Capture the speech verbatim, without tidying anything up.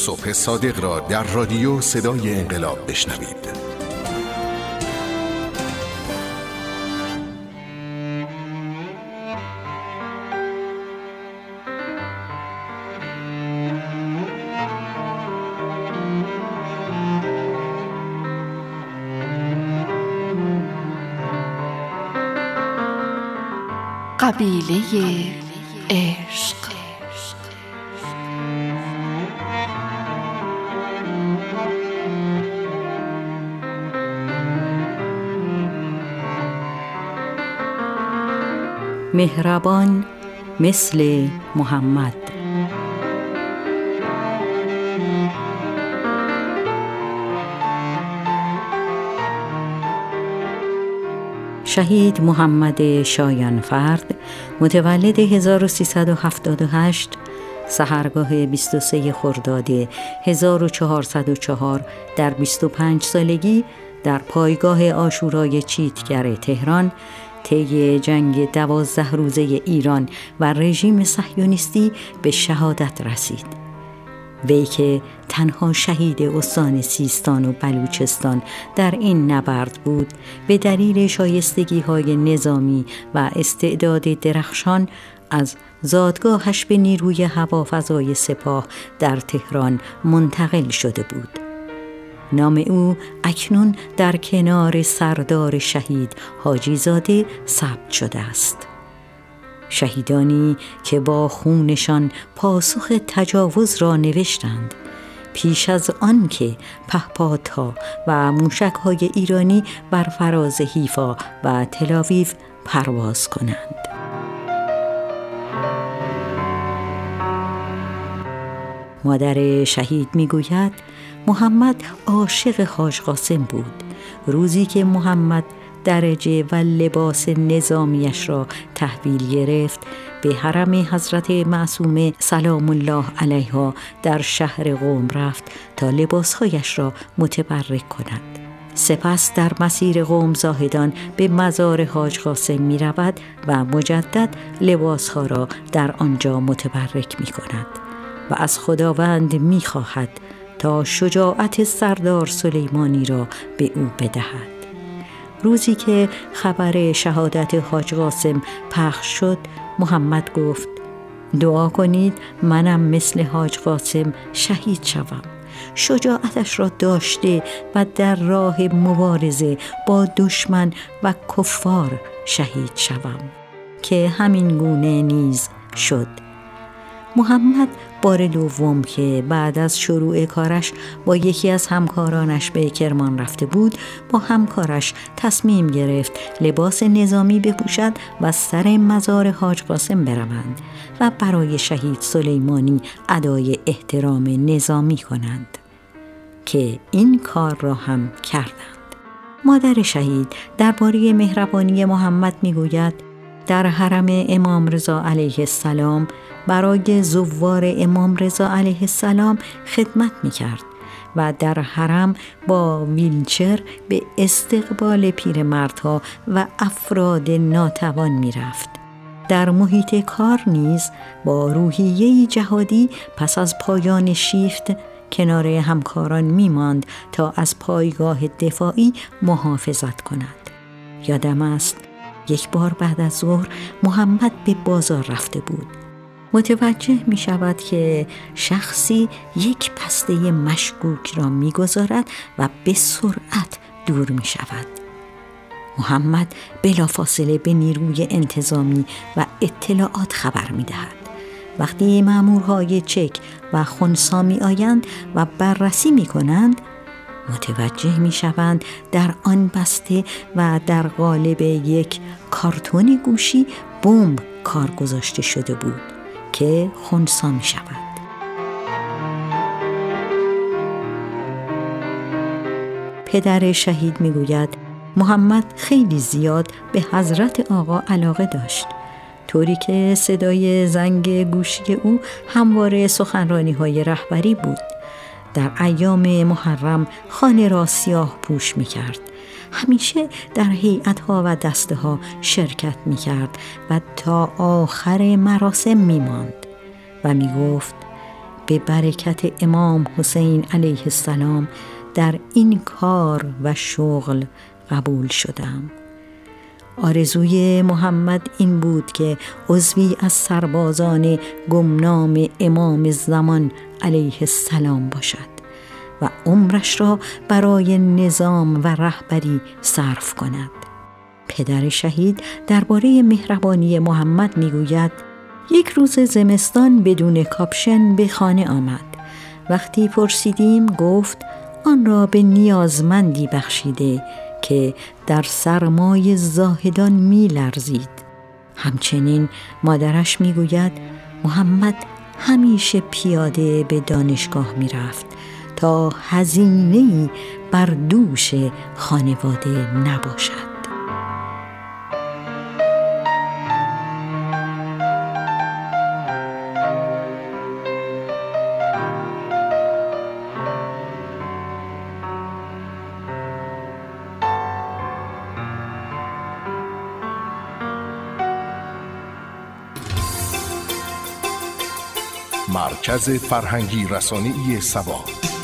صبح صادق را در رادیو صدای انقلاب بشنوید. قبیله عشق. مهربان مثل محمد. شهید محمد شایانفرد متولد هزار و سیصد و هفتاد و هشت، سحرگاه بیست و سه خرداد هزار و چهارصد و چهار در بیست و پنج سالگی در پایگاه عاشورای چیتگر تهران طی جنگ دوازده روزه ایران و رژیم صهیونیستی به شهادت رسید. وی که تنها شهید استان سیستان و بلوچستان در این نبرد بود، به دلیل شایستگی‌های نظامی و استعداد درخشان از زادگاهش به نیروی هوافضای سپاه در تهران منتقل شده بود. نام او اکنون در کنار سردار شهید حاجی زاده ثبت شده است. شهیدانی که با خونشان پاسخ تجاوز را نوشتند، پیش از آن که پهپادها و موشک‌های ایرانی بر فراز حیفا و تل‌آویو پرواز کنند. مادر شهید میگوید محمد عاشق حاج قاسم بود. روزی که محمد درجه و لباس نظامیش را تحویل گرفت، به حرم حضرت معصومه سلام الله علیها در شهر قم رفت تا لباسهایش را متبرک کند. سپس در مسیر قم زاهدان به مزار حاج قاسم می رود و مجدد لباسها را در آنجا متبرک می کند و از خداوند می خواهد تا شجاعت سردار سلیمانی را به او بدهد. روزی که خبر شهادت حاج قاسم پخش شد، محمد گفت دعا کنید منم مثل حاج قاسم شهید شوم. شجاعتش را داشته و در راه مبارزه با دشمن و کفار شهید شوم، که همین گونه نیز شد. محمد بار دوم که بعد از شروع کارش با یکی از همکارانش به کرمان رفته بود، با همکارش تصمیم گرفت لباس نظامی بپوشد و سر مزار حاج قاسم بروند و برای شهید سلیمانی ادای احترام نظامی کنند، که این کار را هم کردند. مادر شهید درباره مهربانی محمد میگوید در حرم امام رضا علیه السلام برای زوار امام رضا علیه السلام خدمت می‌کرد و در حرم با ویلچر به استقبال پیرمردها و افراد ناتوان می‌رفت. در محیط کار نیز با روحیه‌ای جهادی پس از پایان شیفت کنار همکاران می‌ماند تا از پایگاه دفاعی محافظت کند. یادم است یک بار بعد از ظهر محمد به بازار رفته بود. متوجه می شود که شخصی یک بسته مشکوک را می گذارد و به سرعت دور می شود. محمد بلافاصله به نیروی انتظامی و اطلاعات خبر می دهد. وقتی مأمورهای چک و خنثی می آیند و بررسی می کنند، متوجه می شوند در آن بسته و در قالب یک کارتون گوشی بمب کار گذاشته شده بود که خنثی می شود. پدر شهید می گوید محمد خیلی زیاد به حضرت آقا علاقه داشت، طوری که صدای زنگ گوشی او همواره سخنرانی های رهبری بود. در ایام محرم خانه را سیاه پوش می کرد. همیشه در هیئت‌ها و دسته‌ها شرکت می کرد و تا آخر مراسم می ماند و می گفت به برکت امام حسین علیه السلام در این کار و شغل قبول شدم. آرزوی محمد این بود که عضوی از سربازان گمنام امام زمان علیه السلام باشد و عمرش را برای نظام و رهبری صرف کند. پدر شهید درباره مهربانی محمد میگوید: یک روز زمستان بدون کاپشن به خانه آمد. وقتی پرسیدیم گفت آن را به نیازمندی بخشیده که در سرمای زاهدان می لرزید. همچنین مادرش می گوید محمد همیشه پیاده به دانشگاه می رفت تا هزینه‌ای بر دوش خانواده نباشد. مرکز فرهنگی رسانه‌ای سبا.